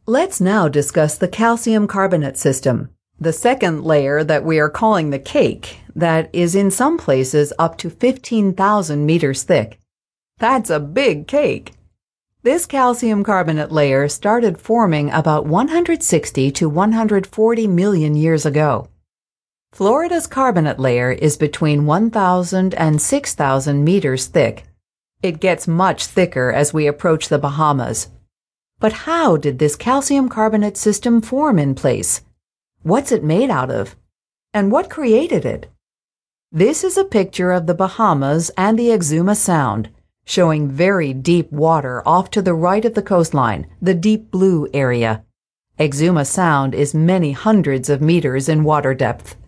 Let's now discuss the calcium carbonate system, the second layer that we are calling the cake, that is in some places up to 15,000 meters thick. That's a big cake! This calcium carbonate layer started forming about 160 to 140 million years ago. Florida's carbonate layer is between 1,000 and 6,000 meters thick. It gets much thicker as we approach the Bahamas. But how did this calcium carbonate system form in place? What's it made out of? And what created it? This is a picture of the Bahamas and the Exuma Sound, showing very deep water off to the right of the coastline, the deep blue area. Exuma Sound is many hundreds of meters in water depth.